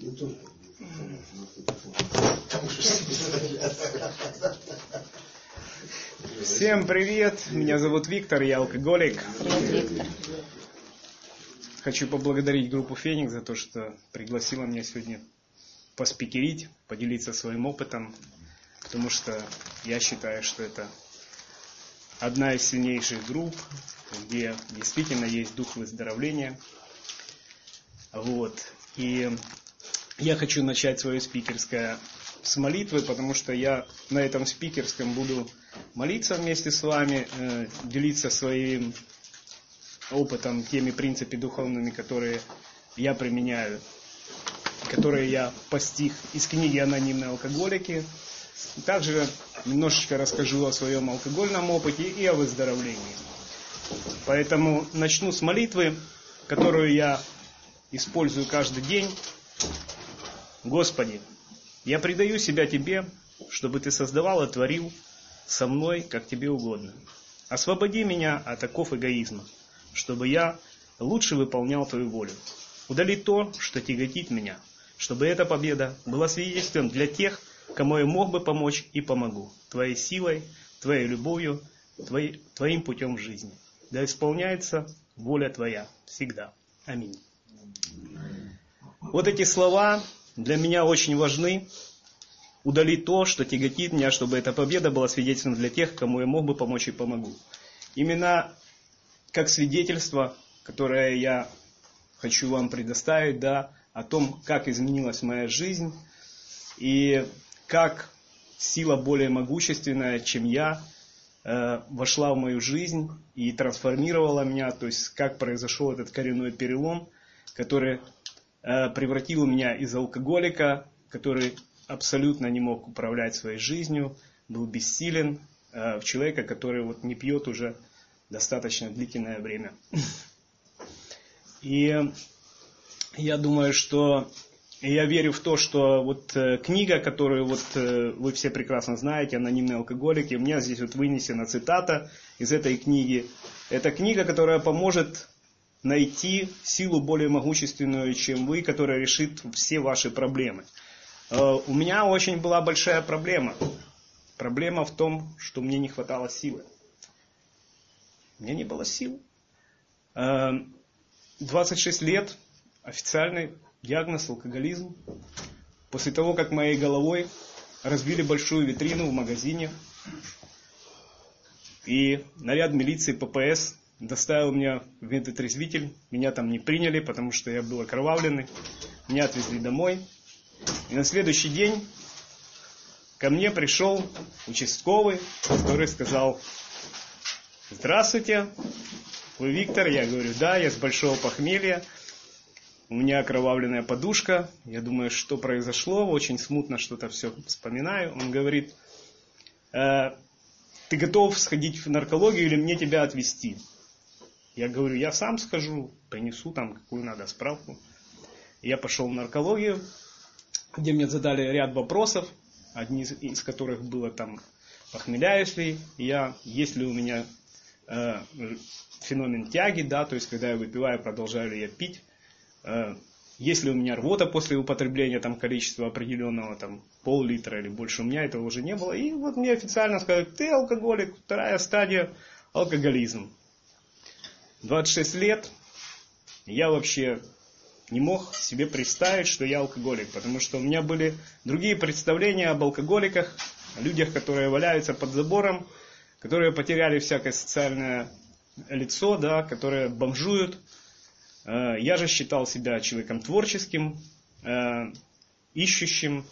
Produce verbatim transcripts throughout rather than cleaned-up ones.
Всем привет, меня зовут Виктор, я алкоголик. Привет, Виктор. Хочу поблагодарить группу «Феникс» за то, что пригласила меня сегодня поспикерить, поделиться своим опытом, потому что я считаю, что это одна из сильнейших групп, где действительно есть дух выздоровления. Вот. И я хочу начать свое спикерское с молитвы, потому что я на этом спикерском буду молиться вместе с вами, э, делиться своим опытом, теми принципами духовными, которые я применяю, которые я постиг из книги «Анонимные алкоголики». Также немножечко расскажу о своем алкогольном опыте и о выздоровлении. Поэтому начну с молитвы, которую я использую каждый день. Господи, я предаю себя Тебе, чтобы Ты создавал и творил со мной, как Тебе угодно. Освободи меня от оков эгоизма, чтобы я лучше выполнял Твою волю. Удали то, что тяготит меня, чтобы эта победа была свидетельством для тех, кому я мог бы помочь и помогу. Твоей силой, Твоей любовью, Твоей, Твоим путем в жизни. Да исполняется воля Твоя всегда. Аминь. Вот эти слова для меня очень важны. Удали то, что тяготит меня, чтобы эта победа была свидетельством для тех, кому я мог бы помочь и помогу. Именно как свидетельство, которое я хочу вам предоставить, да, о том, как изменилась моя жизнь и как сила более могущественная, чем я, э, вошла в мою жизнь и трансформировала меня, то есть как произошел этот коренной перелом, который э, превратил меня из алкоголика, который абсолютно не мог управлять своей жизнью, был бессилен, э, в человека, который вот не пьет уже достаточно длительное время. И я думаю, что я верю в то, что вот э, книга, которую вот э, вы все прекрасно знаете, «Анонимные алкоголики», у меня здесь вот вынесена цитата из этой книги. Это книга, которая поможет найти силу более могущественную, чем вы, которая решит все ваши проблемы. Э, у меня очень была большая проблема. Проблема в том, что мне не хватало силы. У меня не было сил. двадцать шесть лет, официальный диагноз алкоголизм. После того, как моей головой разбили большую витрину в магазине, и наряд милиции ППС доставил меня в медотрезвитель. Меня там не приняли, потому что я был окровавленный. Меня отвезли домой. И на следующий день ко мне пришел участковый, который сказал: «Здравствуйте, вы Виктор?» Я говорю: «Да, я с большого похмелья, у меня окровавленная подушка». Я думаю, что произошло, очень смутно что-то все вспоминаю. Он говорит: э, «Ты готов сходить в наркологию или мне тебя отвезти?» Я говорю: «Я сам схожу, принесу там какую надо справку». Я пошел в наркологию, где мне задали ряд вопросов, одни из которых было там: похмеляюсь ли я, есть ли у меня э, феномен тяги, да, то есть когда я выпиваю, продолжаю ли я пить, э, есть ли у меня рвота после употребления там количества определенного, там пол-литра или больше. У меня этого уже не было. И вот мне официально сказали: ты алкоголик, вторая стадия — алкоголизм. двадцать шесть лет я вообще не мог себе представить, что я алкоголик, потому что у меня были другие представления об алкоголиках, о людях, которые валяются под забором, которые потеряли всякое социальное лицо, да, которые бомжуют. Я же считал себя человеком творческим, ищущим,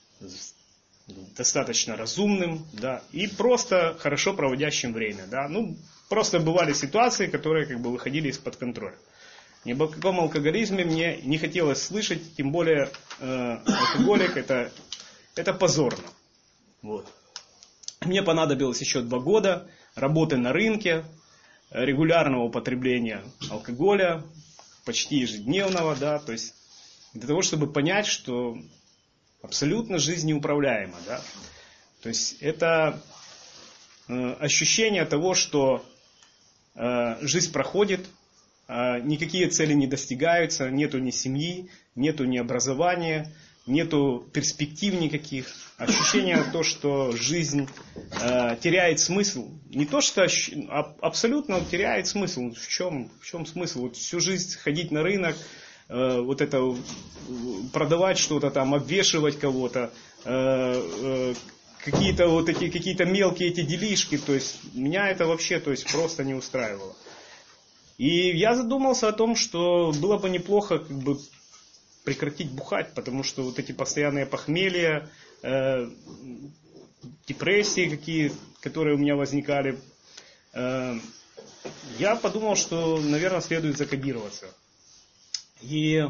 достаточно разумным, да, и просто хорошо проводящим время. Да. Ну, просто бывали ситуации, которые как бы выходили из-под контроля. Ни об каком алкоголизме мне не хотелось слышать, тем более э, алкоголик это, это позорно. Вот. Мне понадобилось еще два года работы на рынке, регулярного употребления алкоголя, почти ежедневного, да, то есть для того, чтобы понять, что абсолютно жизнь неуправляема, да. То есть это э, ощущение того, что э, жизнь проходит, никакие цели не достигаются, нету ни семьи, нету ни образования, нету перспектив никаких. Ощущение то, что жизнь э, теряет смысл. Не то, что ощ... а, абсолютно теряет смысл. В чем, в чем смысл? Вот всю жизнь ходить на рынок, э, вот это продавать что-то там, обвешивать кого-то, э, э, какие-то вот эти какие-то мелкие эти делишки. То есть меня это вообще, то есть просто не устраивало. И я задумался о том, что было бы неплохо как бы прекратить бухать, потому что вот эти постоянные похмелья, э, депрессии, какие, которые у меня возникали, э, я подумал, что, наверное, следует закодироваться. И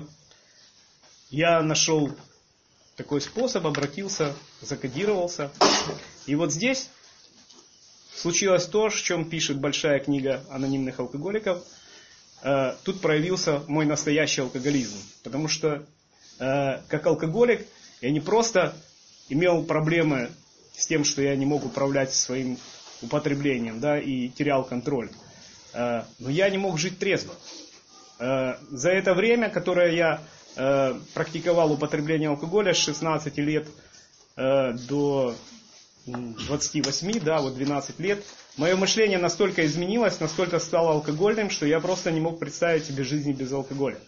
я нашел такой способ, обратился, закодировался. И вот здесь случилось то, о чем пишет большая книга анонимных алкоголиков. Тут проявился мой настоящий алкоголизм. Потому что э, как алкоголик я не просто имел проблемы с тем, что я не мог управлять своим употреблением, да, и терял контроль. Э, но я не мог жить трезво. Э, за это время, которое я э, практиковал употребление алкоголя с шестнадцати лет э, до двадцати восьми, да, вот двенадцать лет, мое мышление настолько изменилось, настолько стало алкогольным, что я просто не мог представить себе жизни без алкоголя.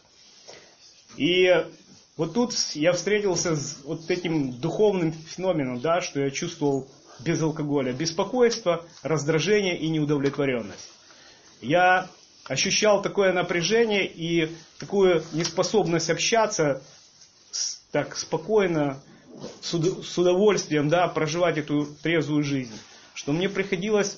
И вот тут я встретился с вот этим духовным феноменом, да, что я чувствовал без алкоголя. Беспокойство, раздражение и неудовлетворенность. Я ощущал такое напряжение и такую неспособность общаться так спокойно, с удовольствием, да, проживать эту трезвую жизнь, что мне приходилось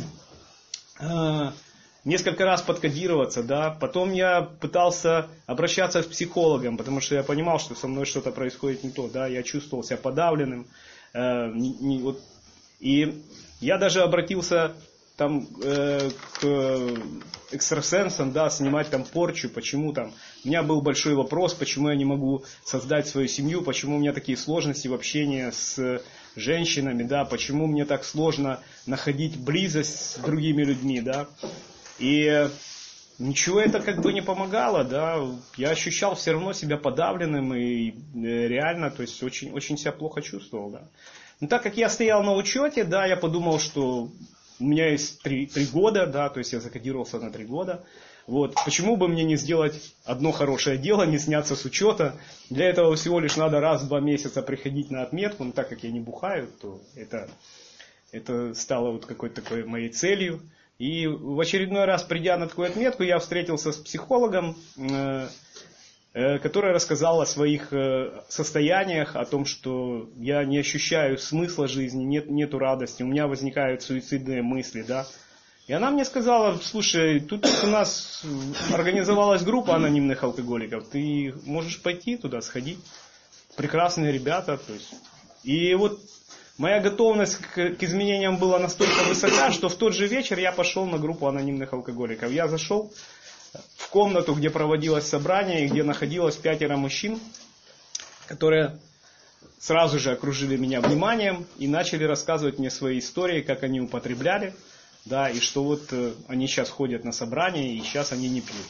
э, несколько раз подкодироваться, да, потом я пытался обращаться к психологам, потому что я понимал, что со мной что-то происходит не то, да, я чувствовал себя подавленным, э, не, не, вот, и я даже обратился там э, к экстрасенсам, да, снимать там порчу, почему там, у меня был большой вопрос, почему я не могу создать свою семью, почему у меня такие сложности в общении с женщинами, да, почему мне так сложно находить близость с другими людьми, да, и ничего это как бы не помогало, да, я ощущал все равно себя подавленным и реально, то есть очень, очень себя плохо чувствовал, да. Но так как я стоял на учете, да, я подумал, что у меня есть три, три года, да, то есть я закодировался на три года. Вот. Почему бы мне не сделать одно хорошее дело, не сняться с учета? Для этого всего лишь надо раз в два месяца приходить на отметку. Но так как я не бухаю, то это, это стало вот какой-то такой моей целью. И в очередной раз, придя на такую отметку, я встретился с психологом, э, э, который рассказал о своих э, состояниях, о том, что я не ощущаю смысла жизни, нет, нету радости, у меня возникают суицидные мысли, да. И она мне сказала: слушай, тут у нас организовалась группа анонимных алкоголиков, ты можешь пойти туда, сходить. Прекрасные ребята. То есть. И вот моя готовность к, к изменениям была настолько высока, что в тот же вечер я пошел на группу анонимных алкоголиков. Я зашел в комнату, где проводилось собрание, и где находилось пятеро мужчин, которые сразу же окружили меня вниманием и начали рассказывать мне свои истории, как они употребляли. Да, и что вот э, они сейчас ходят на собрания, и сейчас они не пьют.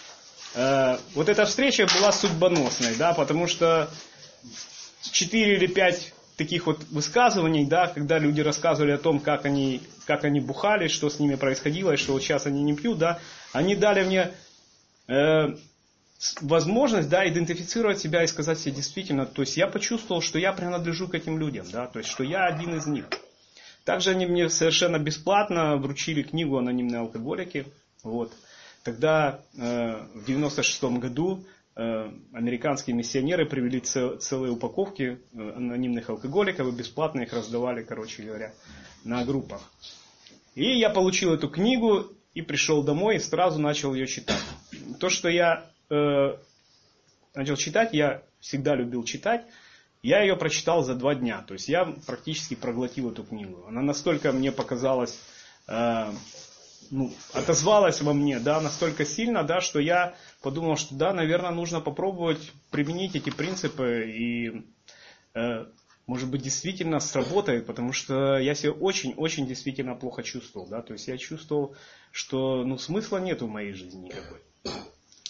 Э, вот эта встреча была судьбоносной, да, потому что четыре или пять таких вот высказываний, да, когда люди рассказывали о том, как они, как они бухали, что с ними происходило, и что вот сейчас они не пьют, да, они дали мне э, возможность, да, идентифицировать себя и сказать себе действительно, то есть я почувствовал, что я принадлежу к этим людям, да, то есть что я один из них. Также они мне совершенно бесплатно вручили книгу «Анонимные алкоголики». Вот. Тогда э, в девяносто шестом году э, американские миссионеры привели цел, целые упаковки э, анонимных алкоголиков и бесплатно их раздавали, короче говоря, на группах. И я получил эту книгу и пришел домой и сразу начал ее читать. То, что я э, начал читать, я всегда любил читать. Я ее прочитал за два дня, то есть я практически проглотил эту книгу. Она настолько мне показалась, э, ну, отозвалась во мне, да, настолько сильно, да, что я подумал, что да, наверное, нужно попробовать применить эти принципы и, э, может быть, действительно сработает, потому что я себя очень-очень действительно плохо чувствовал, да, то есть я чувствовал, что, ну, смысла нет в моей жизни никакой.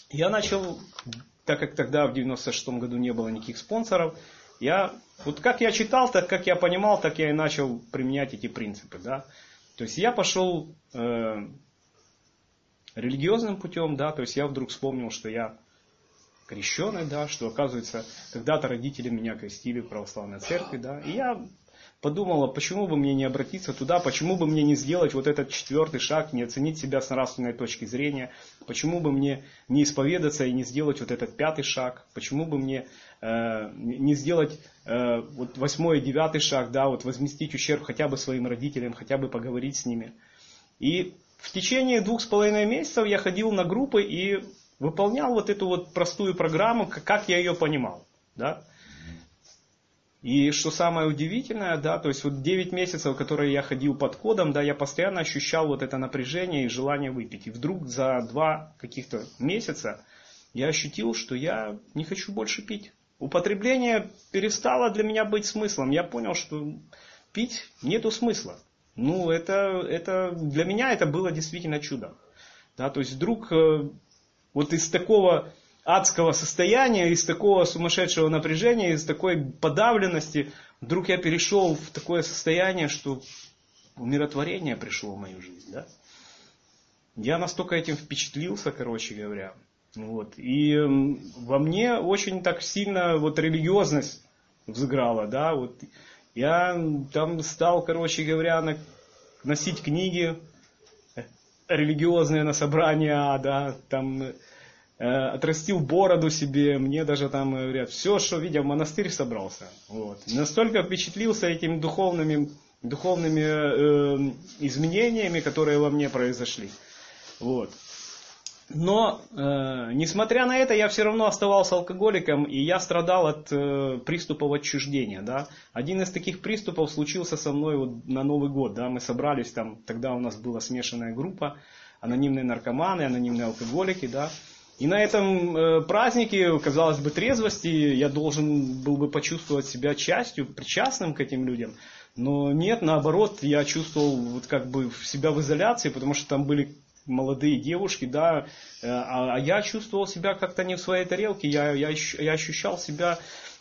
я начал, так как тогда в девяносто шестом году не было никаких спонсоров, я, вот как я читал, так как я понимал, так я и начал применять эти принципы. Да? То есть я пошел э, религиозным путем, да, то есть я вдруг вспомнил, что я крещеный, да, что, оказывается, когда-то родители меня крестили в православной церкви, да, и я подумал, а почему бы мне не обратиться туда, почему бы мне не сделать вот этот четвертый шаг, не оценить себя с нравственной точки зрения, почему бы мне не исповедаться и не сделать вот этот пятый шаг, почему бы мне э, не сделать э, вот восьмой и девятый шаг, да, вот возместить ущерб хотя бы своим родителям, хотя бы поговорить с ними. И в течение двух с половиной месяцев я ходил на группы и выполнял вот эту вот простую программу, как я ее понимал, да. И что самое удивительное, да, то есть вот девять месяцев, которые я ходил под кодом, да, я постоянно ощущал вот это напряжение и желание выпить. И вдруг за два каких-то месяца я ощутил, что я не хочу больше пить. Употребление перестало для меня быть смыслом. Я понял, что пить нету смысла. Ну, это, это для меня это было действительно чудо. Да, то есть вдруг вот из такого адского состояния, из такого сумасшедшего напряжения, из такой подавленности, вдруг я перешел в такое состояние, что умиротворение пришло в мою жизнь. Да? Я настолько этим впечатлился, короче говоря. Вот. И во мне очень так сильно вот религиозность взыграла. Да? Вот. Я там стал, короче говоря, носить книги религиозные на собрания, да, там э, отрастил бороду себе, мне даже там говорят, все, что видя, в монастырь собрался. Вот. Настолько впечатлился этими духовными, духовными э, изменениями, которые во мне произошли. Вот. Но, э, несмотря на это, я все равно оставался алкоголиком, и я страдал от э, приступов отчуждения. Да? Один из таких приступов случился со мной вот на Новый год. Да? Мы собрались, там, тогда у нас была смешанная группа, анонимные наркоманы, анонимные алкоголики. Да? И на этом э, празднике, казалось бы, трезвости, я должен был бы почувствовать себя частью, причастным к этим людям. Но нет, наоборот, я чувствовал вот как бы себя в изоляции, потому что там были молодые девушки, да, а, а я чувствовал себя как-то не в своей тарелке, я, я, я ощущал себя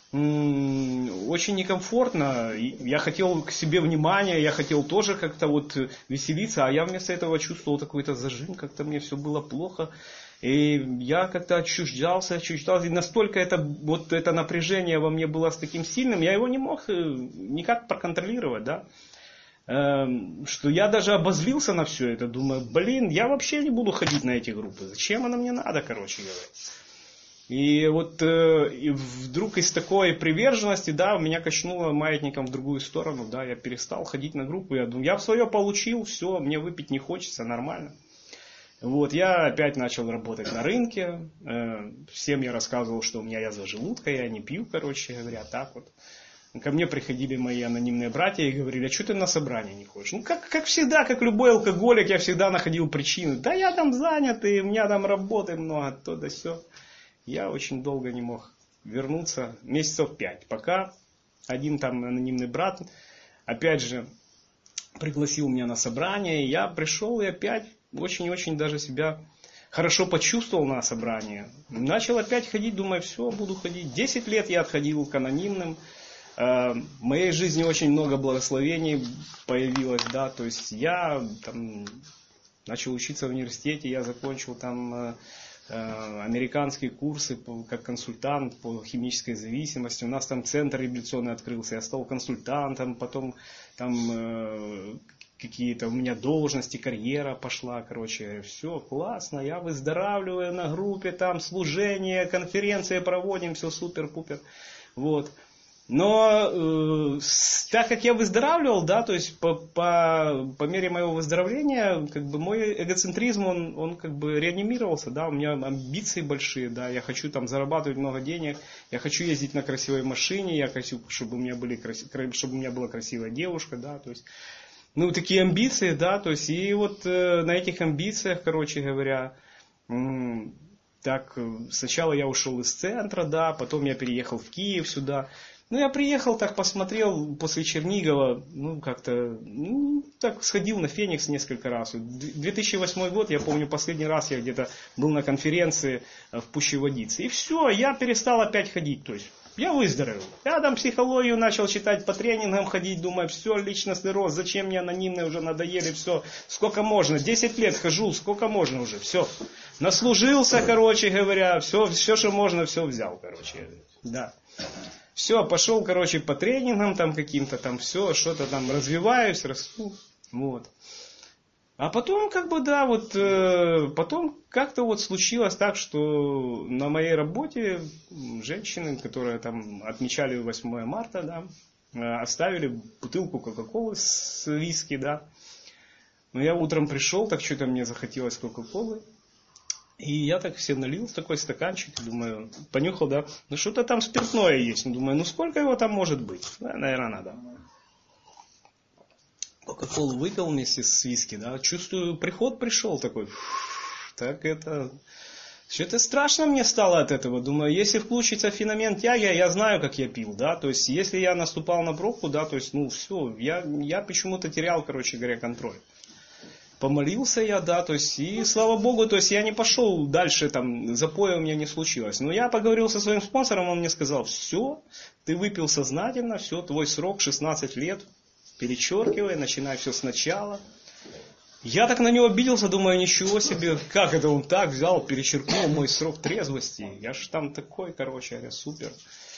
м- очень некомфортно, я хотел к себе внимания, я хотел тоже как-то вот веселиться, а я вместо этого чувствовал какой-то зажим, как-то мне все было плохо, и я как-то отчуждался, отчуждался, и настолько это, вот это напряжение во мне было с таким сильным, я его не мог никак проконтролировать, да, что я даже обозлился на все это, думаю, блин, я вообще не буду ходить на эти группы, зачем оно мне надо, короче говоря. И вот э, и вдруг из такой приверженности, да, меня качнуло маятником в другую сторону, да, я перестал ходить на группу, я думаю, я свое получил, все, мне выпить не хочется, нормально. Вот, я опять начал работать на рынке, э, всем я рассказывал, что у меня язва желудка, я не пью, короче говоря, так вот. Ко мне приходили мои анонимные братья и говорили, а что ты на собрание не ходишь? Ну, как, как всегда, как любой алкоголик, я всегда находил причины. Да я там занят, и у меня там работы много, то да сё. Я очень долго не мог вернуться, месяцев пять, пока один там анонимный брат, опять же, пригласил меня на собрание, и я пришел и опять очень-очень даже себя хорошо почувствовал на собрании. Начал опять ходить, думаю, все, буду ходить. Десять лет я отходил к анонимным. В моей жизни очень много благословений появилось, да, то есть я там начал учиться в университете, я закончил там э, американские курсы по, как консультант по химической зависимости, у нас там центр революционный открылся, я стал консультантом, потом там э, какие-то у меня должности, карьера пошла, короче, все классно, я выздоравливаю на группе, там служение, конференции проводим, все супер-пупер, вот. Но э, так как я выздоравливал, да, то есть по, по, по мере моего выздоровления, как бы мой эгоцентризм, он, он как бы реанимировался, да, у меня амбиции большие, да, я хочу там зарабатывать много денег, я хочу ездить на красивой машине, я хочу, чтобы у меня, были краси, чтобы у меня была красивая девушка, да, то есть, ну, такие амбиции, да, то есть, и вот э, на этих амбициях, короче говоря, м- так, сначала я ушел из центра, да, потом я переехал в Киев сюда. Ну, я приехал, так посмотрел после Чернигова, ну, как-то, ну, так сходил на Феникс несколько раз. две тысячи восьмой год, я помню, последний раз я где-то был на конференции в Пущеводице. И все, я перестал опять ходить, то есть я выздоровел. Я там психологию начал читать, по тренингам ходить, думаю, все, личностный рост, зачем мне анонимные уже надоели, все, сколько можно, десять лет хожу, сколько можно уже, все. Наслужился, короче говоря, все, все, что можно, все взял, короче, да. Все, пошел, короче, по тренингам там каким-то, там все, что-то там развиваюсь, расту, вот. А потом, как бы, да, вот, э, потом как-то вот случилось так, что на моей работе женщины, которые там отмечали восьмое марта, да, э, оставили бутылку Кока-Колы с виски, да. Но я утром пришел, так что-то мне захотелось Кока-Колы. И я так все налил в такой стаканчик, думаю, понюхал, да, ну что-то там спиртное есть. Ну, думаю, ну сколько его там может быть? Да, наверное, надо. Кока-колу выпил вместе с виски, да, чувствую, приход пришел такой, так это... Что-то страшно мне стало от этого. Думаю, если включится феномен тяги, я знаю, как я пил, да, то есть, если я наступал на пробку, да, то есть, ну, все, я, я почему-то терял, короче говоря, контроль. Помолился я, да, то есть, и слава Богу, то есть, я не пошел дальше, там, запоя у меня не случилось. Но я поговорил со своим спонсором, он мне сказал, все, ты выпил сознательно, все, твой срок шестнадцать лет, перечеркивай, начинай все сначала. Я так на него обиделся, думаю, ничего себе, как это он так взял, перечеркнул мой срок трезвости. Я ж там такой, короче говоря, супер.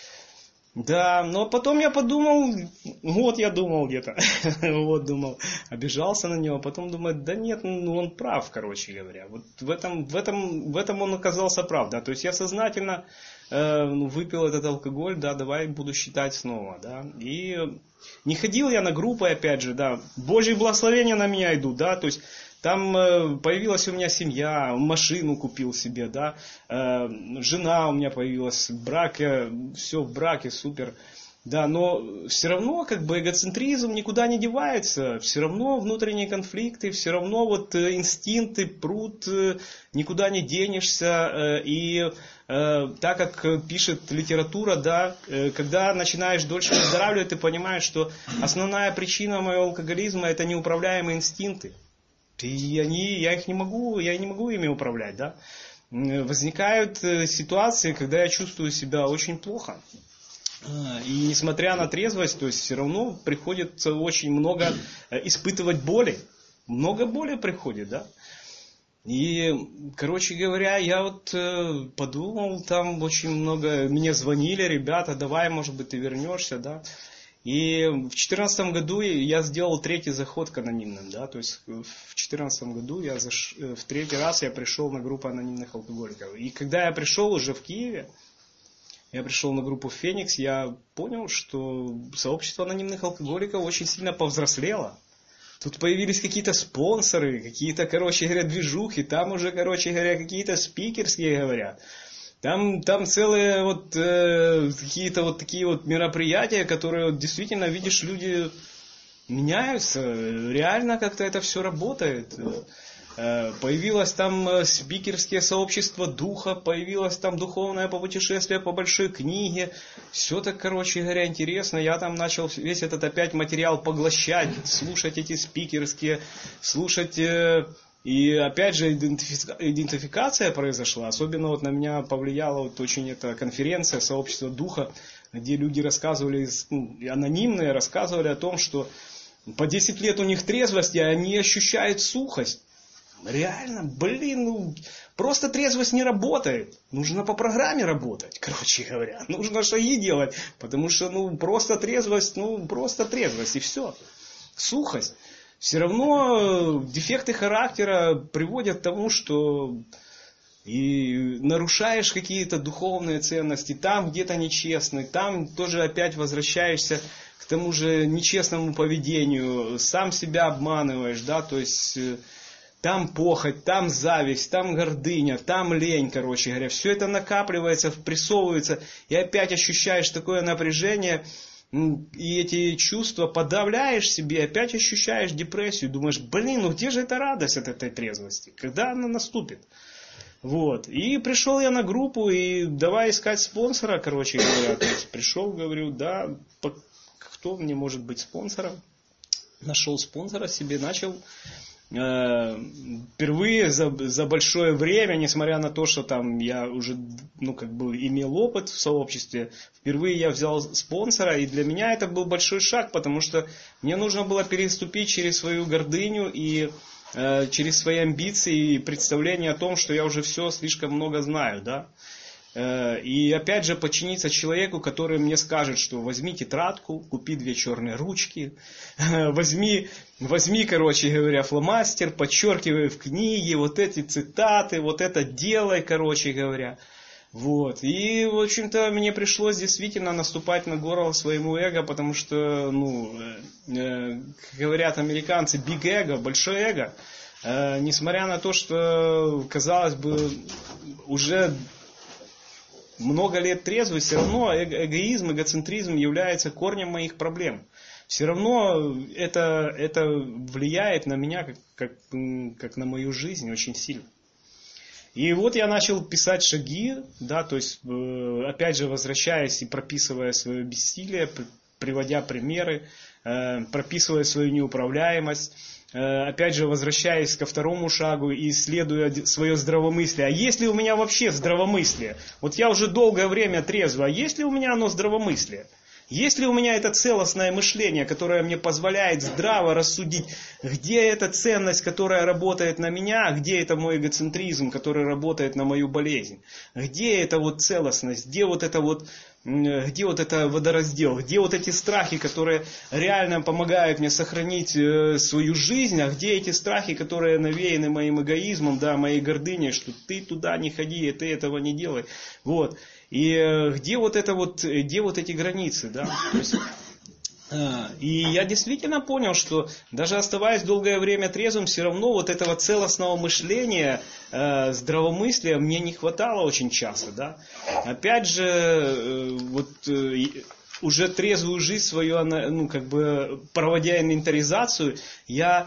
Да, но потом я подумал, вот я думал где-то, вот думал, обижался на него, потом думаю, да нет, ну он прав, короче говоря. Вот в этом, в этом, в этом он оказался прав, да, то есть я сознательно э, выпил этот алкоголь, да, давай буду считать снова, да, и не ходил я на группы, опять же, да, Божьи благословения на меня идут, да, то есть там э, появилась у меня семья, машину купил себе, да, э, жена у меня появилась, брак, я, все в браке, супер, да, но все равно как бы эгоцентризм никуда не девается, все равно внутренние конфликты, все равно вот э, инстинкты прут, э, никуда не денешься, э, и э, так как пишет литература, да, э, когда начинаешь дольше выздоравливать, ты понимаешь, что основная причина моего алкоголизма это неуправляемые инстинкты. И они, я их не могу, я не могу ими управлять, да. Возникают ситуации, когда я чувствую себя очень плохо. И несмотря на трезвость, то есть все равно приходится очень много испытывать боли. Много боли приходит, да. И, короче говоря, я вот подумал, там очень много, мне звонили ребята, давай, может быть, ты вернешься, да. И в две тысячи четырнадцатом году я сделал третий заход к анонимным, да, то есть в две тысячи четырнадцатом году я заш... в третий раз я пришел на группу анонимных алкоголиков. И когда я пришел уже в Киеве, я пришел на группу Феникс, я понял, что сообщество анонимных алкоголиков очень сильно повзрослело. Тут появились какие-то спонсоры, какие-то, короче говоря, движухи, там уже, короче говоря, какие-то спикерские говорят. Там, там целые вот э, какие-то вот такие вот мероприятия, которые вот, действительно, видишь, люди меняются, реально как-то это все работает. Э, появилось там спикерские сообщества духа, появилось там духовное путешествие по большой книге. Все так, короче говоря, интересно. Я там начал весь этот опять материал поглощать, слушать эти спикерские, слушать... Э, И опять же идентификация произошла, особенно вот на меня повлияла вот очень эта конференция сообщества духа, где люди рассказывали, ну, анонимные рассказывали о том, что по десять лет у них трезвости, а они ощущают сухость. Реально, блин, ну просто трезвость не работает. Нужно по программе работать, короче говоря. Нужно шаги делать, потому что ну просто трезвость, ну просто трезвость и все. Сухость. Все равно дефекты характера приводят к тому, что и нарушаешь какие-то духовные ценности, там где-то нечестный, там тоже опять возвращаешься к тому же нечестному поведению, сам себя обманываешь, да, то есть там похоть, там зависть, там гордыня, там лень, короче говоря, все это накапливается, впрессовывается, и опять ощущаешь такое напряжение. И эти чувства подавляешь себе, опять ощущаешь депрессию, думаешь, блин, ну где же эта радость от этой трезвости, когда она наступит? Вот. И пришел я на группу, и давай искать спонсора, короче говоря. То есть пришел, говорю, да, кто мне может быть спонсором? Нашел спонсора себе, начал э, впервые за, за большое время, несмотря на то, что там я уже, ну, как бы имел опыт в сообществе, впервые я взял спонсора, и для меня это был большой шаг, потому что мне нужно было переступить через свою гордыню и э, через свои амбиции и представление о том, что я уже все слишком много знаю, да. И опять же подчиниться человеку, который мне скажет, что возьми тетрадку, купи две черные ручки, возьми, возьми, короче говоря, фломастер, подчеркивай в книге вот эти цитаты, вот это делай, короче говоря. Вот. И, в общем-то, мне пришлось действительно наступать на горло своему эго, потому что, ну, э, говорят американцы, big ego, большое эго. Э, несмотря на то, что, казалось бы, уже много лет трезвый, все равно эго- эгоизм, эгоцентризм является корнем моих проблем. Все равно это, это влияет на меня, как, как, как на мою жизнь, очень сильно. И вот я начал писать шаги, да, то есть, опять же, возвращаясь и прописывая свое бессилие, приводя примеры, прописывая свою неуправляемость, опять же, возвращаясь ко второму шагу и исследуя свое здравомыслие. А есть ли у меня вообще здравомыслие? Вот я уже долгое время трезвый, а есть ли у меня оно здравомыслие? Есть ли у меня это целостное мышление, которое мне позволяет здраво рассудить, где эта ценность, которая работает на меня, а где это мой эгоцентризм, который работает на мою болезнь? Где эта вот целостность, где вот это вот, где вот это водораздел, где вот эти страхи, которые реально помогают мне сохранить свою жизнь, а где эти страхи, которые навеяны моим эгоизмом, да, моей гордыней, что ты туда не ходи, ты этого не делай. Вот. И где вот это вот, где вот эти границы, да? То есть, и я действительно понял, что даже оставаясь долгое время трезвым, все равно вот этого целостного мышления, здравомыслия мне не хватало очень часто, да? Опять же, вот уже трезвую жизнь свою, ну, как бы проводя инвентаризацию, я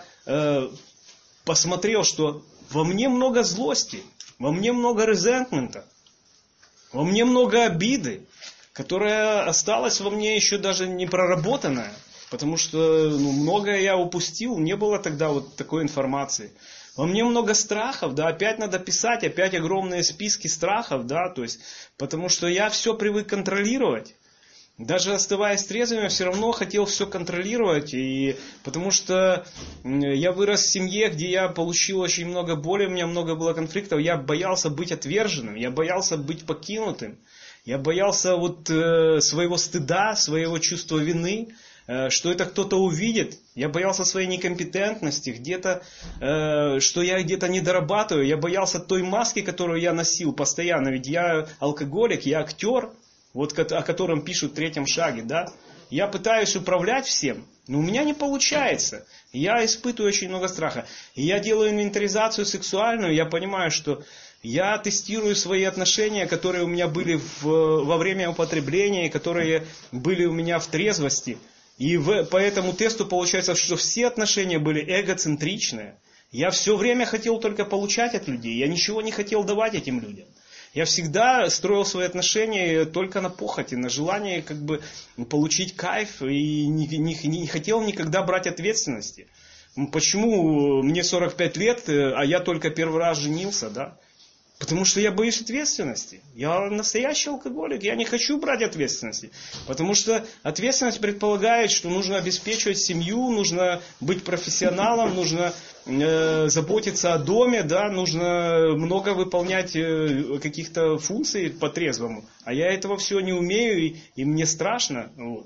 посмотрел, что во мне много злости, во мне много резентмента. Во мне много обиды, которая осталась во мне еще даже не проработанная, потому что ну, многое я упустил, не было тогда вот такой информации. Во мне много страхов, да, опять надо писать, опять огромные списки страхов, да, то есть, потому что я все привык контролировать. Даже оставаясь трезвым, я все равно хотел все контролировать, и, потому что я вырос в семье, где я получил очень много боли, у меня много было конфликтов, я боялся быть отверженным, я боялся быть покинутым, я боялся вот, э, своего стыда, своего чувства вины, э, что это кто-то увидит, я боялся своей некомпетентности, где-то, э, что я где-то не дорабатываю, я боялся той маски, которую я носил постоянно, ведь я алкоголик, я актер. Вот о котором пишут в третьем шаге, да, я пытаюсь управлять всем, но у меня не получается. Я испытываю очень много страха. И я делаю инвентаризацию сексуальную, я понимаю, что я тестирую свои отношения, которые у меня были в, во время употребления, которые были у меня в трезвости. И в, по этому тесту получается, что все отношения были эгоцентричные. Я все время хотел только получать от людей, я ничего не хотел давать этим людям. Я всегда строил свои отношения только на похоти, на желании как бы получить кайф и не, не, не хотел никогда брать ответственности. Почему мне сорок пять лет, а я только первый раз женился, да? Потому что я боюсь ответственности. Я настоящий алкоголик, я не хочу брать ответственности. Потому что ответственность предполагает, что нужно обеспечивать семью, нужно быть профессионалом, нужно э, заботиться о доме, да, нужно много выполнять э, каких-то функций по-трезвому. А я этого всего не умею, и, и мне страшно. Вот.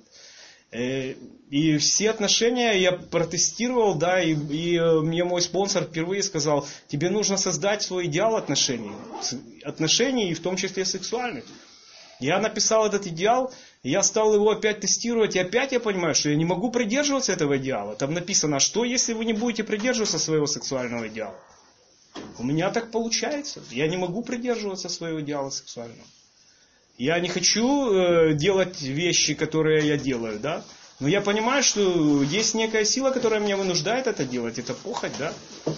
И все отношения я протестировал, да, и, и мне мой спонсор впервые сказал, тебе нужно создать свой идеал отношений, отношений и в том числе сексуальных. Я написал этот идеал, я стал его опять тестировать, и опять я понимаю, что я не могу придерживаться этого идеала. Там написано, что если вы не будете придерживаться своего сексуального идеала? У меня так получается, я не могу придерживаться своего идеала сексуального. Я не хочу э, делать вещи, которые я делаю, да. Но я понимаю, что есть некая сила, которая меня вынуждает это делать. Это похоть, да.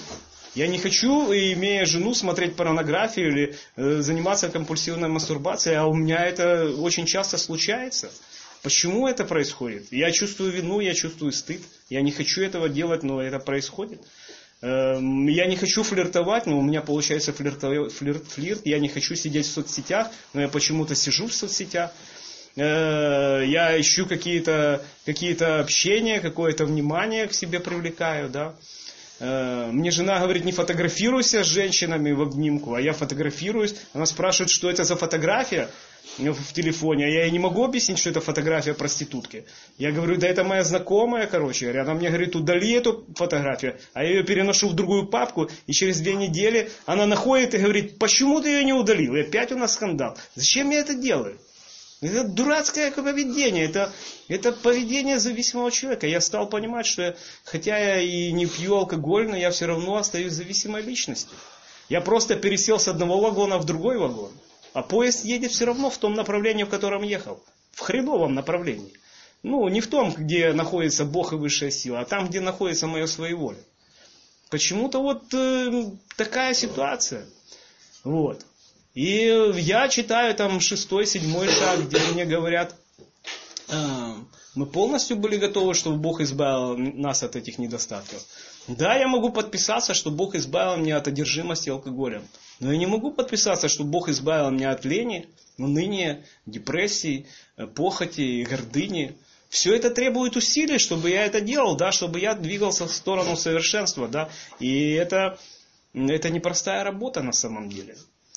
Я не хочу, имея жену, смотреть порнографию или э, заниматься компульсивной мастурбацией, а у меня это очень часто случается. Почему это происходит? Я чувствую вину, я чувствую стыд. Я не хочу этого делать, но это происходит. Э, я не хочу флиртовать, но у меня получается флирт, флирт, флирт. Я не хочу сидеть в соцсетях, но я почему-то сижу в соцсетях. Э, я ищу какие-то, какие-то общения, какое-то внимание к себе привлекаю, да. Мне жена говорит, не фотографируйся с женщинами в обнимку, а я фотографируюсь. Она спрашивает, что это за фотография в телефоне, а я ей не могу объяснить, что это фотография проститутки. Я говорю, да это моя знакомая, короче. Она мне говорит, удали эту фотографию, а я ее переношу в другую папку, и через две недели она находит и говорит, почему ты ее не удалил? И опять у нас скандал. Зачем я это делаю? Это дурацкое поведение, это, это поведение зависимого человека. Я стал понимать, что я, хотя я и не пью алкоголь, но я все равно остаюсь зависимой личностью. Я просто пересел с одного вагона в другой вагон. А поезд едет все равно в том направлении, в котором ехал. В хреновом направлении. Ну, не в том, где находится Бог и высшая сила, а там, где находится мое своеволие. Почему-то вот э, такая ситуация. Вот. И я читаю там шестой, седьмой шаг, где мне говорят, э, мы полностью были готовы, чтобы Бог избавил нас от этих недостатков. Да, я могу подписаться, что Бог избавил меня от одержимости алкоголем. Но я не могу подписаться, что Бог избавил меня от лени, уныния, депрессии, похоти, гордыни. Все это требует усилий, чтобы я это делал, да, чтобы я двигался в сторону совершенства. Да. И это, это непростая работа на самом деле.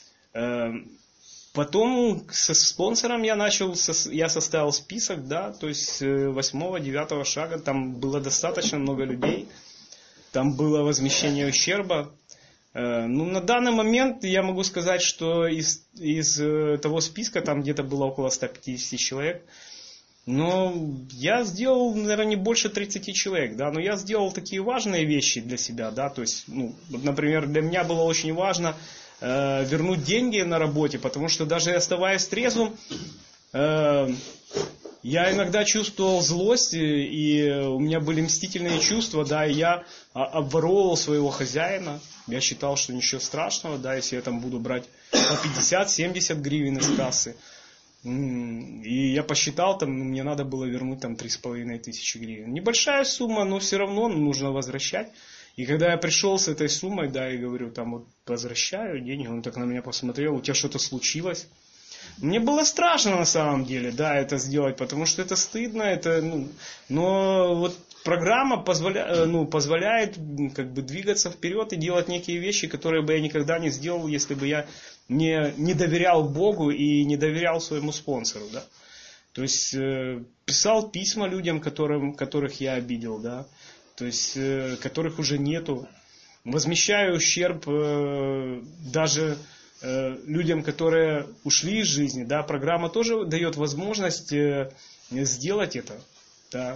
Потом со спонсором я начал, я составил список, да, то есть восьмого, девятого шага, там было достаточно много людей, там было возмещение ущерба. Ну, на данный момент я могу сказать, что из, из того списка там где-то было около ста пятидесяти человек. Но я сделал, наверное, не больше тридцати человек, да, но я сделал такие важные вещи для себя, да, то есть, ну, например, для меня было очень важно э, вернуть деньги на работе, потому что даже оставаясь трезвым, э, я иногда чувствовал злость, и у меня были мстительные чувства, да, и я обворовывал своего хозяина. Я считал, что ничего страшного, да, если я там буду брать по пятьдесят-семьдесят гривен из кассы. И я посчитал, там, мне надо было вернуть там три с половиной тысячи гривен. Небольшая сумма, но все равно нужно возвращать. И когда я пришел с этой суммой, да, и говорю, там вот возвращаю деньги, он так на меня посмотрел, у тебя что-то случилось? Мне было страшно на самом деле, да, это сделать, потому что это стыдно, это, ну, но вот программа позволя, ну, позволяет как бы двигаться вперед и делать некие вещи, которые бы я никогда не сделал, если бы я не, не доверял Богу и не доверял своему спонсору, да. То есть э, писал письма людям, которым, которых я обидел, да, то есть э, которых уже нету, возмещаю ущерб э, даже людям, которые ушли из жизни, да, программа тоже дает возможность сделать это. Да.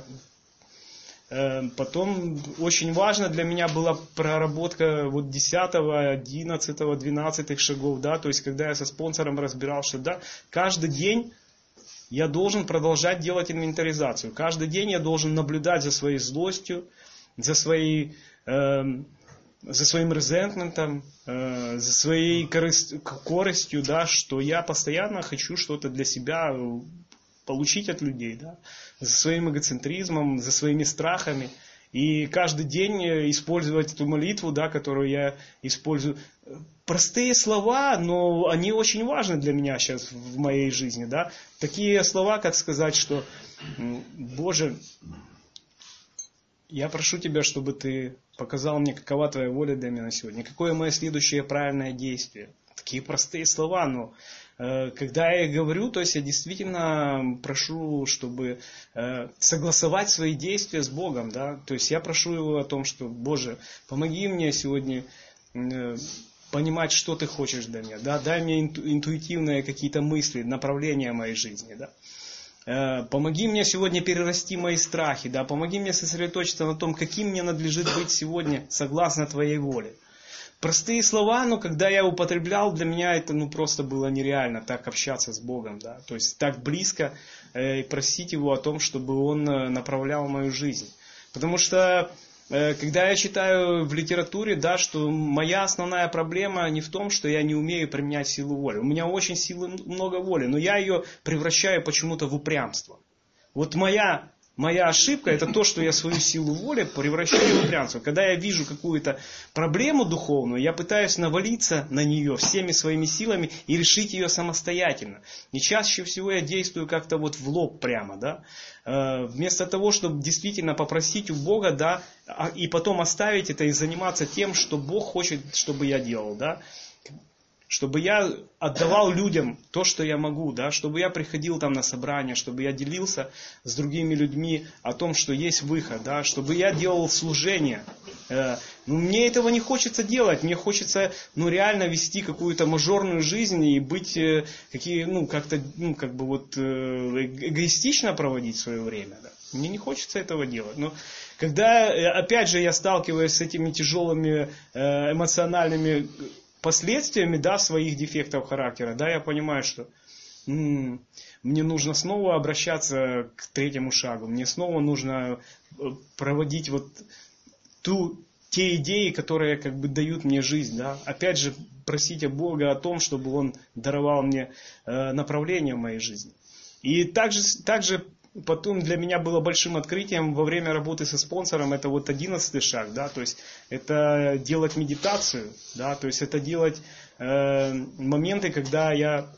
Потом очень важно для меня была проработка вот десятого, одиннадцатого, двенадцатых шагов, да, то есть когда я со спонсором разбирал, что да, каждый день я должен продолжать делать инвентаризацию, каждый день я должен наблюдать за своей злостью, за своей э, за своим резентментом, э, за своей корысть, коростью, да, что я постоянно хочу что-то для себя получить от людей, да, за своим эгоцентризмом, за своими страхами. И каждый день использовать эту молитву, да, которую я использую. Простые слова, но они очень важны для меня сейчас в моей жизни. Да. Такие слова, как сказать, что Боже, я прошу Тебя, чтобы Ты показал мне, какова Твоя воля для меня на сегодня, какое мое следующее правильное действие. Такие простые слова, но э, когда я их говорю, то есть я действительно прошу, чтобы э, согласовать свои действия с Богом. Да? То есть я прошу Его о том, что, Боже, помоги мне сегодня э, понимать, что Ты хочешь для меня. Да? Дай мне инту, интуитивные какие-то мысли, направления моей жизни. Да? Помоги мне сегодня перерасти мои страхи, да, помоги мне сосредоточиться на том, каким мне надлежит быть сегодня согласно Твоей воле. Простые слова, но когда я употреблял, для меня это ну, просто было нереально так общаться с Богом, да, то есть так близко э, просить Его о том, чтобы Он направлял мою жизнь. Потому что когда я читаю в литературе, да, что моя основная проблема не в том, что я не умею применять силу воли. У меня очень силы много воли, но я ее превращаю почему-то в упрямство. Вот моя, моя ошибка это то, что я свою силу воли превращаю в упрямство. Когда я вижу какую-то проблему духовную, я пытаюсь навалиться на нее всеми своими силами и решить ее самостоятельно. И чаще всего я действую как-то вот в лоб прямо, да. Вместо того, чтобы действительно попросить у Бога, да, и потом оставить это и заниматься тем, что Бог хочет, чтобы я делал, да, чтобы я отдавал людям то, что я могу, да, чтобы я приходил там на собрания, чтобы я делился с другими людьми о том, что есть выход, да, чтобы я делал служение. Ну, мне этого не хочется делать, мне хочется, ну, реально вести какую-то мажорную жизнь и быть, какие, ну, как-то, ну, как бы вот эгоистично проводить свое время, да. Мне не хочется этого делать. Но когда, опять же, я сталкиваюсь с этими тяжелыми эмоциональными последствиями, да, своих дефектов характера, да, я понимаю, что м-м, мне нужно снова обращаться к третьему шагу, мне снова нужно проводить вот ту, те идеи, которые как бы дают мне жизнь, да, опять же просить у Бога о том, чтобы Он даровал мне э, направление в моей жизни. И также, также потом для меня было большим открытием во время работы со спонсором, это вот одиннадцатый шаг, да, то есть это делать медитацию, да, то есть это делать э, моменты, когда я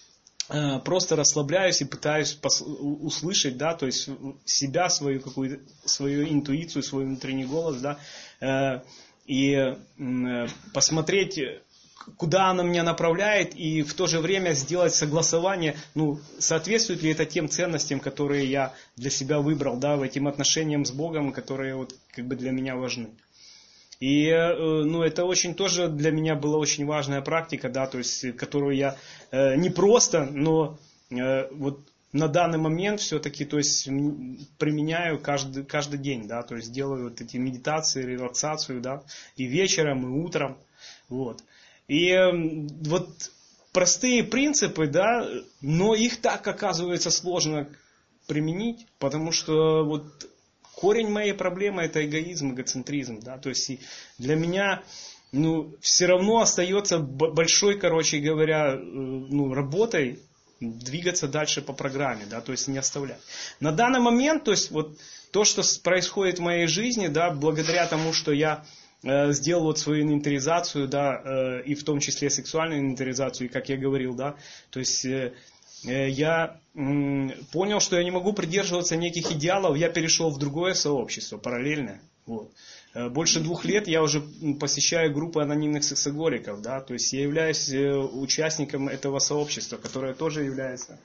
э, просто расслабляюсь и пытаюсь пос- услышать, да, то есть себя, свою какую-то, свою интуицию, свой внутренний голос, да, э, и э, посмотреть, куда она меня направляет, и в то же время сделать согласование, ну, соответствует ли это тем ценностям, которые я для себя выбрал, да, в этим отношениям с Богом, которые вот как бы для меня важны. И, ну, это очень тоже для меня была очень важная практика, да, то есть, которую я э, не просто, но э, вот на данный момент все-таки, то есть, применяю каждый, каждый день, да, то есть, делаю вот эти медитации, релаксацию, да, и вечером, и утром, вот. И э, вот простые принципы, да, но их так, оказывается, сложно применить, потому что вот корень моей проблемы это эгоизм, эгоцентризм, да, то есть для меня, ну, все равно остается большой, короче говоря, ну, работой двигаться дальше по программе, да, то есть не оставлять. На данный момент, то есть вот то, что происходит в моей жизни, да, благодаря тому, что я сделал вот свою инвентаризацию, да, и в том числе сексуальную инвентаризацию, и как я говорил, да, то есть я понял, что я не могу придерживаться неких идеалов, я перешел в другое сообщество, параллельное, вот. Больше двух лет я уже посещаю группы анонимных сексоголиков, да, то есть я являюсь участником этого сообщества, которое тоже является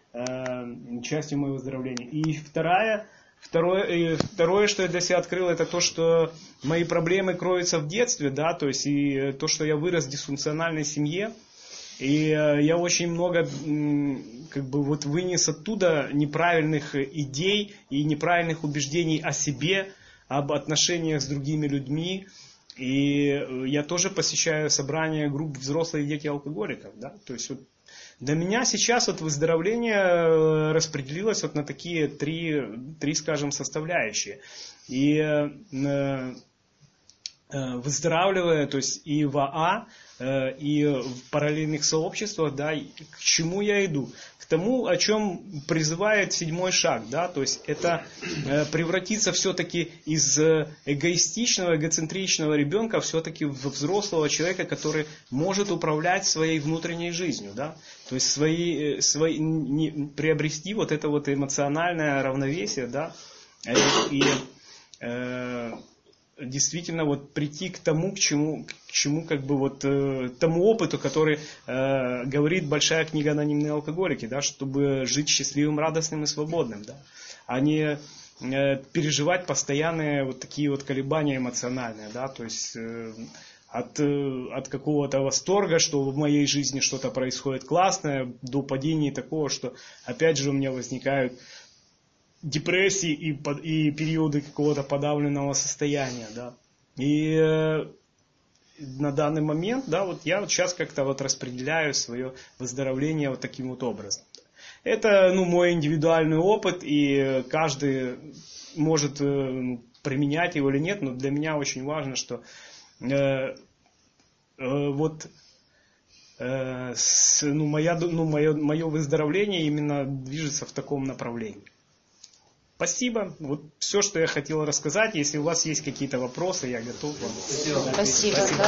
частью моего выздоровления. И вторая Второе, второе, что я для себя открыл, это то, что мои проблемы кроются в детстве, да, то есть и то, что я вырос в дисфункциональной семье, и я очень много как бы вот вынес оттуда неправильных идей и неправильных убеждений о себе, об отношениях с другими людьми, и я тоже посещаю собрания групп взрослых дети алкоголиков, да, то есть вот для меня сейчас вот выздоровление распределилось вот на такие три, три скажем, составляющие. И э, выздоравливая, то есть и в АА, э, и в параллельных сообществах, да, к чему я иду? К тому, о чем призывает седьмой шаг, да, то есть это э, превратиться все-таки из эгоистичного, эгоцентричного ребенка все-таки в взрослого человека, который может управлять своей внутренней жизнью, да, то есть свои, свои, не, приобрести вот это вот эмоциональное равновесие, да, и э, действительно вот прийти к тому, к чему, к чему как бы вот э, тому опыту, который э, говорит большая книга «Анонимные алкоголики», да, чтобы жить счастливым, радостным и свободным, да, а не э, переживать постоянные вот такие вот колебания эмоциональные, да, то есть э, от, э, от какого-то восторга, что в моей жизни что-то происходит классное, до падения такого, что опять же у меня возникают депрессии и, и периоды какого-то подавленного состояния, да. И э, на данный момент, да, вот я вот сейчас как-то вот распределяю свое выздоровление вот таким вот образом. Это, ну, мой индивидуальный опыт, и каждый может э, применять его или нет, но для меня очень важно, что э, э, вот э, с, ну, моя, ну, мое, мое выздоровление именно движется в таком направлении. Спасибо. Вот все, что я хотел рассказать. Если у вас есть какие-то вопросы, я готов вам. Спасибо. Спасибо.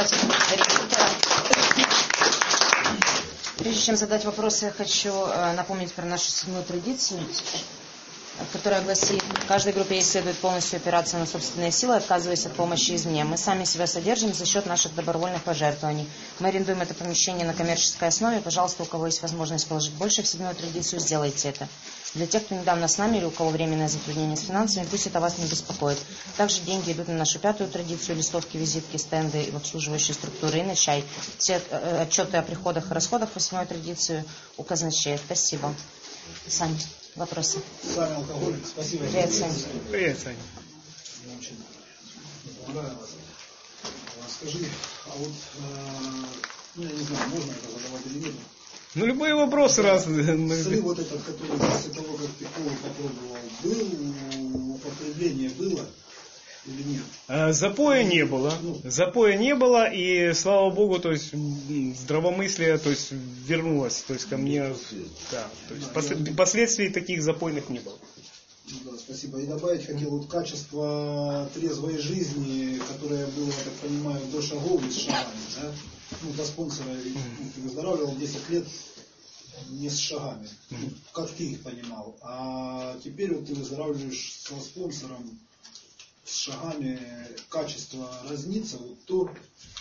Прежде чем задать вопросы, я хочу напомнить про нашу седьмую традицию, которая гласит: в каждой группе ей следует полностью опираться на собственные силы, отказываясь от помощи извне. Мы сами себя содержим за счет наших добровольных пожертвований. Мы арендуем это помещение на коммерческой основе. Пожалуйста, у кого есть возможность положить больше в седьмую традицию, сделайте это. Для тех, кто недавно с нами или у кого временное затруднение с финансами, пусть это вас не беспокоит. Также деньги идут на нашу пятую традицию: листовки, визитки, стенды и в обслуживающие структуры, и на чай. Все отчеты о приходах и расходах по седьмой традиции у казначея. Спасибо. Сами. Вопросы? Сами алкоголик, спасибо. Привет, Саня. Привет, Саня. Мне очень понравилось. Скажи, а вот, э, ну я не знаю, можно это задавать или нет? Ну, любые вопросы раз. Срыв вот этот, который после того, как ты колу попробовал, был, употребление было или нет? Запоя не было. Запоя не было, и слава Богу, то есть здравомыслие, то есть вернулось, то есть ко мне, да, то есть пос, последствий таких запойных не было. Ну, да, спасибо. И добавить хотел вот качество трезвой жизни, которое было, я так понимаю, до шагов и с шагами, да? Ну, до спонсора, ну, ты выздоравливал десять лет не с шагами, ну, как ты их понимал. А теперь вот ты выздоравливаешь со спонсором, с шагами, качество разнится, вот то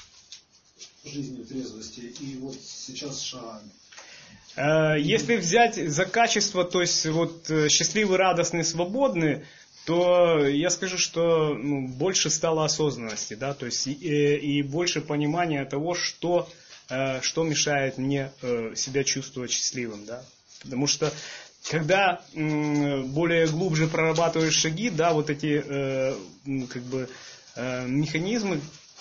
в жизни в трезвости и вот сейчас с шагами. Если взять за качество, то есть вот счастливый, радостный, свободный, то я скажу, что ну, больше стало осознанности, да, то есть и, и больше понимания того, что, что мешает мне себя чувствовать счастливым, да, потому что когда более глубже прорабатываешь шаги, да, вот эти э, как бы э, механизмы,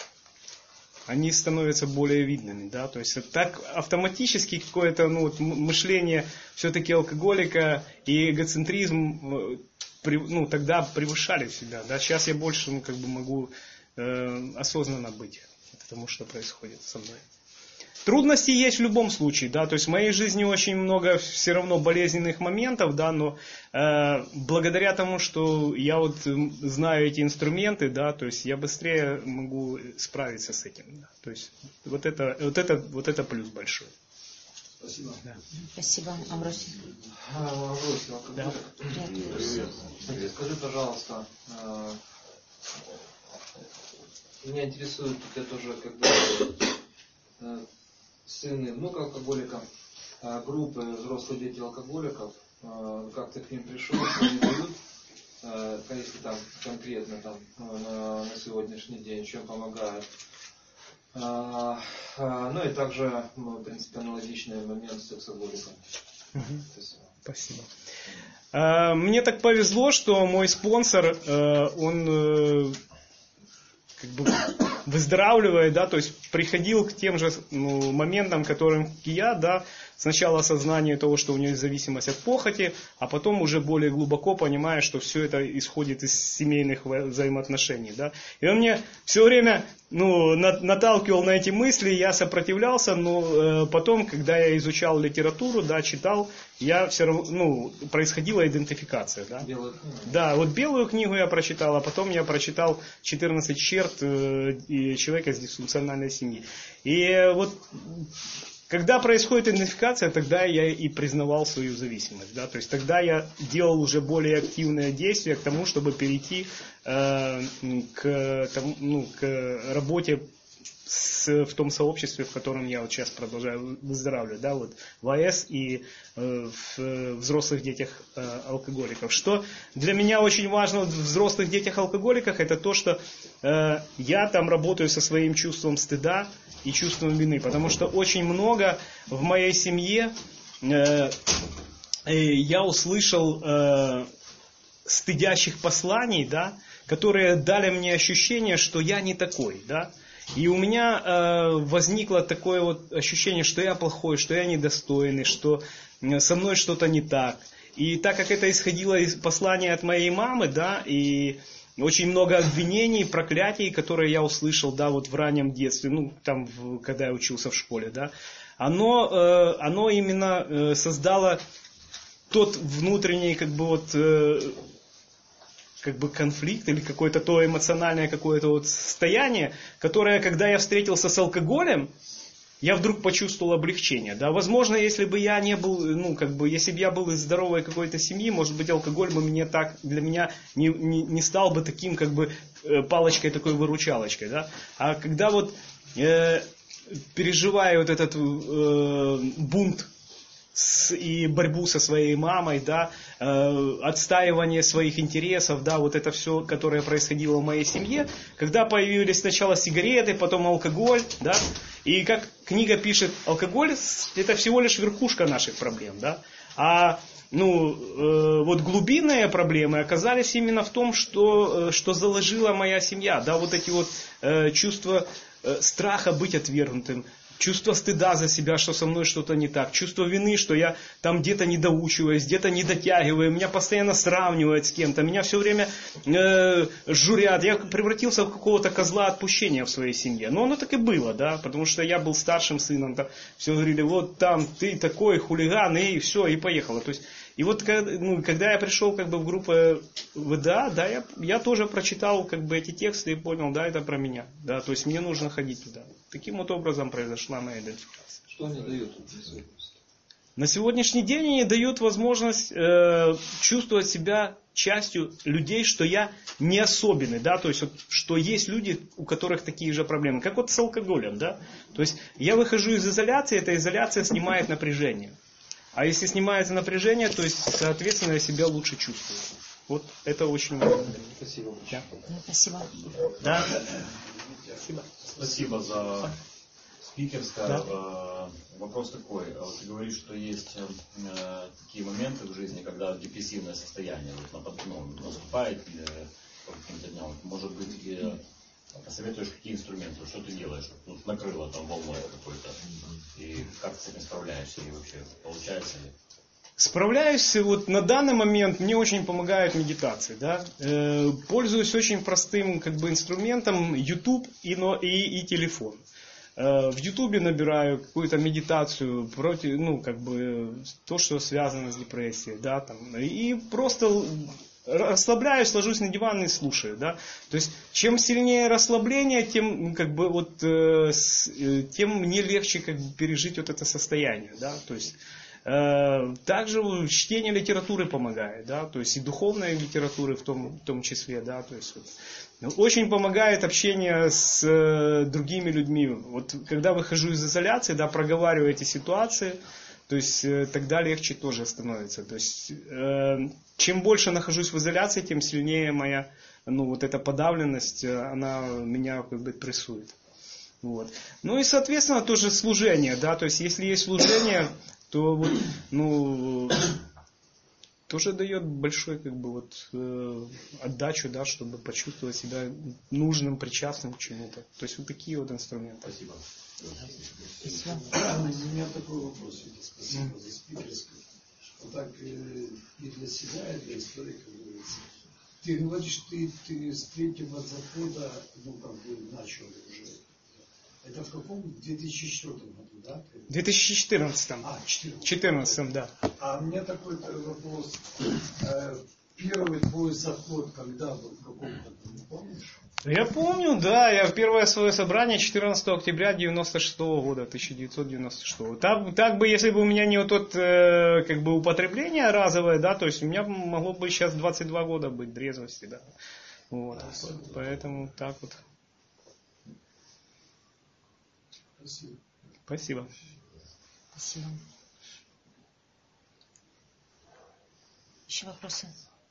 они становятся более видными, да, то есть так автоматически какое-то ну, вот мышление все-таки алкоголика и эгоцентризм при, ну, тогда превышали себя, да, сейчас я больше ну, как бы могу э, осознанно быть тому, что происходит со мной. Трудности есть в любом случае, да, то есть в моей жизни очень много все равно болезненных моментов, да, но э, благодаря тому, что я вот знаю эти инструменты, да, то есть я быстрее могу справиться с этим, да, то есть вот это, вот это, вот это плюс большой. Спасибо. Да. Спасибо, Амбросий. Амбросий, алкоголик. Привет. Скажи, пожалуйста, э, меня интересует, я тоже когда э, сын и внук алкоголиков, группы взрослые дети алкоголиков, как ты к ним пришел, что они дают, если там конкретно там, на, на сегодняшний день, чем помогают. Ну и также, в принципе, аналогичный момент с сексоголиком. Угу. Спасибо. Мне так повезло, что мой спонсор, он как бы выздоравливая, да, то есть приходил к тем же ну, моментам, которым и я, да, сначала осознание того, что у него есть зависимость от похоти, а потом уже более глубоко понимая, что все это исходит из семейных взаимоотношений, да. И он мне все время, ну, наталкивал на эти мысли, я сопротивлялся, но э, потом, когда я изучал литературу, да, читал, я все равно, ну, происходила идентификация, да. Белую книгу. Да, вот белую книгу я прочитал, а потом я прочитал четырнадцать черт э, человека из дисфункциональной семьи. И вот когда происходит идентификация, тогда я и признавал свою зависимость. Да? То есть тогда я делал уже более активное действие к тому, чтобы перейти э, к, тому, ну, к работе с, в том сообществе, в котором я вот сейчас продолжаю выздоравливать. Да? Вот в АЭС и э, в взрослых детях э, алкоголиков. Что для меня очень важно в взрослых детях алкоголиках, это то, что э, я там работаю со своим чувством стыда и чувством вины, потому что очень много в моей семье э, я услышал э, стыдящих посланий, да, которые дали мне ощущение, что я не такой, да, и у меня э, возникло такое вот ощущение, что я плохой, что я недостойный, что со мной что-то не так. И так как это исходило из послания от моей мамы, да, и очень много обвинений, проклятий, которые я услышал, да, вот в раннем детстве, ну, там, когда я учился в школе, да, оно, э, оно именно э, создало тот внутренний, как бы, вот, э, как бы конфликт или какое-то то эмоциональное какое-то вот состояние, которое, когда я встретился с алкоголем, я вдруг почувствовал облегчение. Да? Возможно, если бы я не был, ну, как бы, если бы я был из здоровой какой-то семьи, может быть, алкоголь бы мне так, для меня не, не, не стал бы таким, как бы, палочкой такой выручалочкой. Да? А когда вот э, переживаю вот этот э, бунт с, и борьбу со своей мамой, да, э, отстаивание своих интересов, да, вот это все, которое происходило в моей семье, когда появились сначала сигареты, потом алкоголь, да, и как книга пишет, алкоголь это всего лишь верхушка наших проблем, да, а ну, э, вот глубинные проблемы оказались именно в том, что, э, что заложила моя семья, да, вот эти вот э, чувства э, страха быть отвергнутым, чувство стыда за себя, что со мной что-то не так, чувство вины, что я там где-то не доучиваюсь, где-то не дотягиваю, меня постоянно сравнивают с кем-то, меня все время э, журят, я превратился в какого-то козла отпущения в своей семье. Но оно так и было, да, потому что я был старшим сыном, там, все говорили, вот там ты такой хулиган, и все, и поехало. То есть, и вот когда, ну, когда я пришел как бы в группу ВДА, да, я, я тоже прочитал как бы эти тексты и понял, да, это про меня, да, то есть мне нужно ходить туда. Таким вот образом произошла моя идентификация. Что они дают? На сегодняшний день они дают возможность э, чувствовать себя частью людей, что я не особенный, да, то есть вот, что есть люди, у которых такие же проблемы, как вот с алкоголем, да, то есть я выхожу из изоляции, эта изоляция снимает напряжение, а если снимается напряжение, то есть, соответственно, я себя лучше чувствую. Вот это очень важно. Спасибо. Да. Спасибо. Да. Спасибо. Спасибо за спикерское. Да. Вопрос такой. Вот ты говоришь, что есть э, такие моменты в жизни, когда депрессивное состояние вот, ну, наступает э, по каким-то дням. Может быть, э, посоветуешь, какие инструменты, что ты делаешь, ну, накрыло там волной какой-то, и как ты с этим справляешься, и вообще получается ли? Справляюсь, вот на данный момент мне очень помогают медитации, да. Э, пользуюсь очень простым как бы инструментом YouTube и, но, и, и телефон. Э, в YouTube набираю какую-то медитацию против, ну как бы то, что связано с депрессией, да, там, и просто расслабляюсь, ложусь на диван и слушаю, да. То есть чем сильнее расслабление, тем как бы вот э, с, э, тем мне легче как бы пережить вот это состояние, да. То есть также чтение литературы помогает, да, то есть и духовной литературы в том, в том числе, да, то есть вот, очень помогает общение с э, другими людьми. Вот когда выхожу из изоляции, да, проговариваю эти ситуации, то есть э, тогда легче тоже становится. То есть э, чем больше нахожусь в изоляции, тем сильнее моя, ну вот эта подавленность, она меня как бы прессует. Вот. Ну и соответственно тоже служение, да, то есть если есть служение, то вот, ну, тоже дает большой как бы вот э, отдачу, да, чтобы почувствовать себя нужным, причастным к чему-то. То есть вот такие вот инструменты. Спасибо. Спасибо. У меня такой вопрос, Витя, спасибо за спикерскую. Вот так и для себя, и для истории, как говорится. Ты говоришь, ты, ты с третьего захода, ну, как бы, начал уже. Это в каком? две тысячи четвёртом году, да? В две тысячи четырнадцатом. А, четырнадцатом. четырнадцатом, да. А у меня такой вопрос. Первый твой заход, когда был, в каком году, не помнишь? Я помню, да, я первое свое собрание четырнадцатого октября девяносто шестого года, тысяча девятьсот девяносто шестого. Так, так бы, если бы у меня не вот тот, э, как бы, употребление разовое, да, то есть у меня могло бы сейчас двадцать два года быть трезвости, да. Вот. Да, поэтому так вот. Спасибо. Спасибо. Спасибо. Еще вопросы?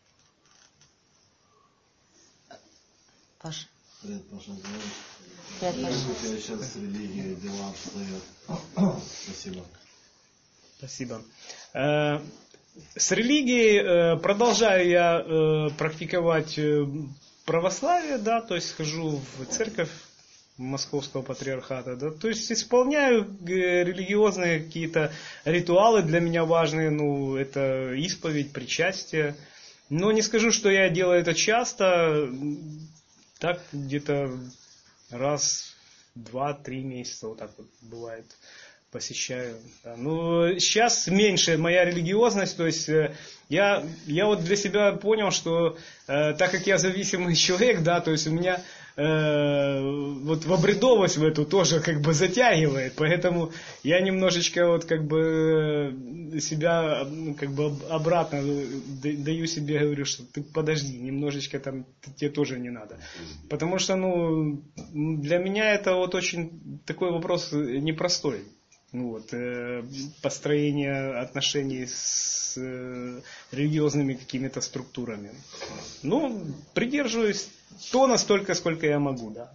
Паша. Привет, Паша. Привет, Паша. Как у тебя сейчас с религией дела обстоят? Спасибо. Спасибо. Э, с религией э, продолжаю я э, практиковать э, православие, да, то есть хожу в церковь Московского патриархата, да, то есть исполняю религиозные какие-то ритуалы для меня важные, ну, это исповедь, причастие, Но не скажу, что я делаю это часто, так где-то раз, два, три месяца, вот так вот бывает, посещаю. Да. Ну, сейчас меньше моя религиозность, то есть я, я вот для себя понял, что э, так как я зависимый человек, да, то есть у меня э, вот в обредовость в эту тоже как бы затягивает, поэтому я немножечко вот как бы себя как бы обратно даю себе, говорю, что ты подожди, немножечко там тебе тоже не надо. Потому что, ну, для меня это вот очень такой вопрос непростой. Ну, вот, э, построение отношений с э, религиозными какими-то структурами. Ну, придерживаюсь то настолько, сколько я могу, да.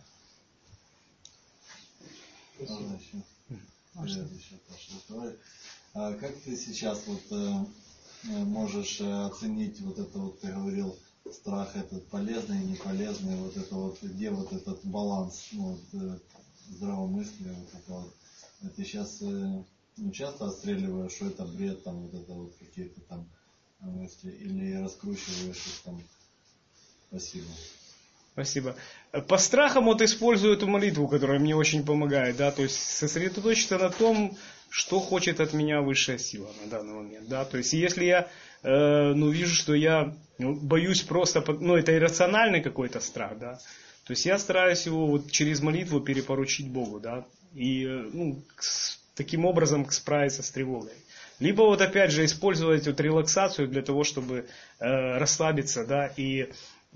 А как ты сейчас вот э, можешь оценить вот это вот, ты говорил, страх этот полезный и неполезный, вот это вот, где вот этот баланс, ну, вот, э, здравомыслия, вот это вот. Ты сейчас э, ну, часто отстреливаешь, что это бред, там, вот это вот какие-то там мысли, или раскручиваешь их там? Спасибо. Спасибо. По страхам вот использую эту молитву, которая мне очень помогает, да, то есть сосредоточиться на том, что хочет от меня высшая сила на данный момент, да, то есть если я, э, ну, вижу, что я ну, боюсь просто, ну, это иррациональный какой-то страх, да, то есть я стараюсь его вот через молитву перепоручить Богу, да, и ну, таким образом справиться с тревогой. Либо вот опять же использовать вот релаксацию для того, чтобы э, расслабиться, да, и э,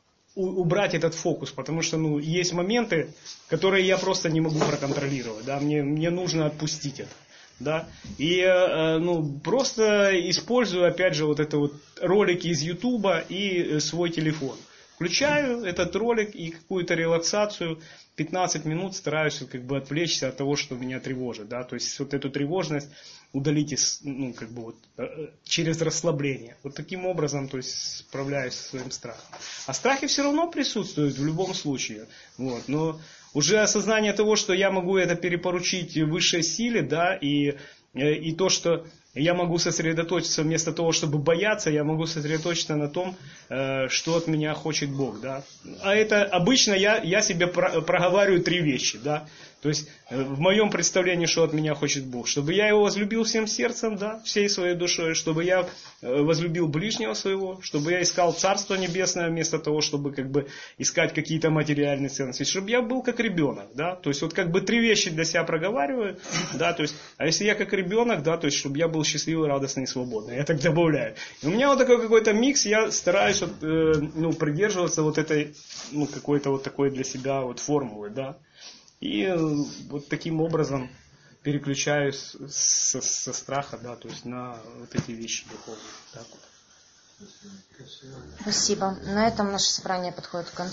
убрать этот фокус, потому что ну, есть моменты, которые я просто не могу проконтролировать, да, мне, мне нужно отпустить это. Да, и э, ну, просто использую опять же вот это вот ролики из Ютуба и свой телефон. Включаю этот ролик и какую-то релаксацию, пятнадцать минут стараюсь как бы отвлечься от того, что меня тревожит. Да? То есть вот эту тревожность удалите ну, как бы вот, через расслабление. Вот таким образом то есть, справляюсь со своим страхом. А страхи все равно присутствуют в любом случае. Вот. Но уже осознание того, что я могу это перепоручить высшей силе, да, и, и то, что я могу сосредоточиться вместо того, чтобы бояться, я могу сосредоточиться на том, что от меня хочет Бог. Да? А это обычно я, я себе проговариваю три вещи. Да? То есть в моем представлении, что от меня хочет Бог. Чтобы я его возлюбил всем сердцем, да, всей своей душой, чтобы я возлюбил ближнего своего, чтобы я искал Царство Небесное вместо того, чтобы как бы искать какие-то материальные ценности, чтобы я был как ребенок. Да? То есть вот как бы три вещи для себя проговариваю. Да? То есть, а если я как ребенок, да, то есть чтобы я был счастливый, радостный и свободный. Я так добавляю. И у меня вот такой какой-то микс, я стараюсь вот, э, ну, придерживаться вот этой, ну, какой-то вот такой для себя вот формулы, да. И э, вот таким образом переключаюсь со, со страха, да, то есть на вот эти вещи духовные. Так вот. Спасибо. На этом наше собрание подходит к концу.